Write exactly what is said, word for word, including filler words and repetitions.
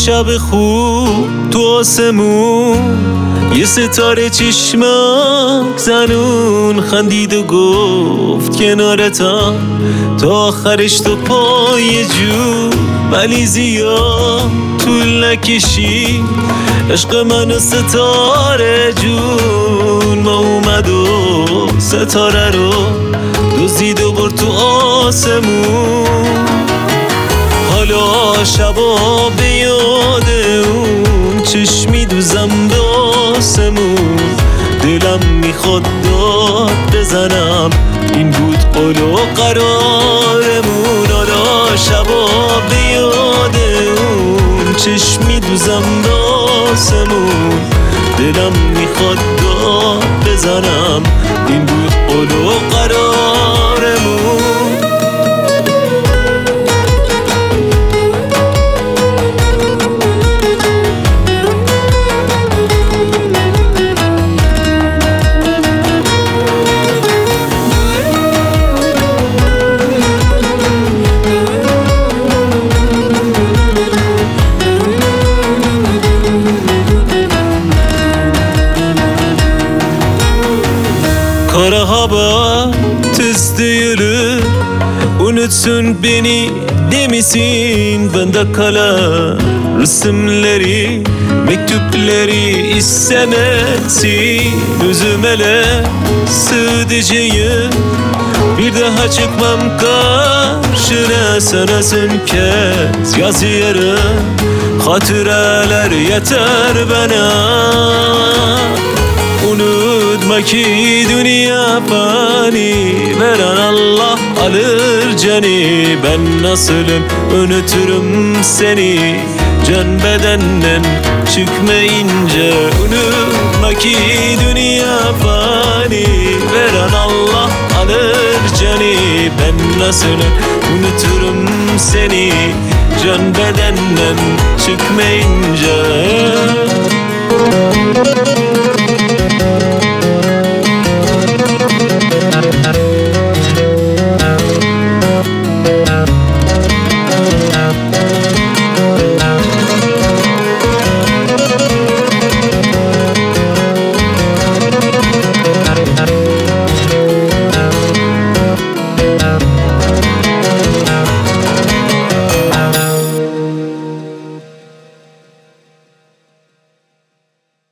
شب خوب تو آسمون یه ستاره چشمک زنون خندید و گفت کنارتم تا آخرش تو پای جو، ولی زیاد طول نکشی عشق من و ستاره جون. ما اومد و ستاره رو دزدید و برد تو آسمون. حالا شبا به یاد اون چشمی دوزم به آسمون. دلم میخواد داد بزنم این بود قول و قرارمون. حالا شبا به یاد اون چشمی دوزم به آسمون. دلم میخواد داد بزنم این بود قول و قرارمون. Kara hava testeleri unutsun beni demesin. Bende kalan resimleri, mektupları istemesin. Özüm ele sığdıracağım, bir daha çıkmam karşına. Sana son kez yazıyorum, hatıralar yeter bana. Unutma ki dünya fani, veren Allah alır canı. Ben nasılım unuturum seni can bedenden çıkmayınca. Unutma ki dünya fani, veren Allah alır canı. Ben nasılım unuturum seni can bedenden çıkmayınca.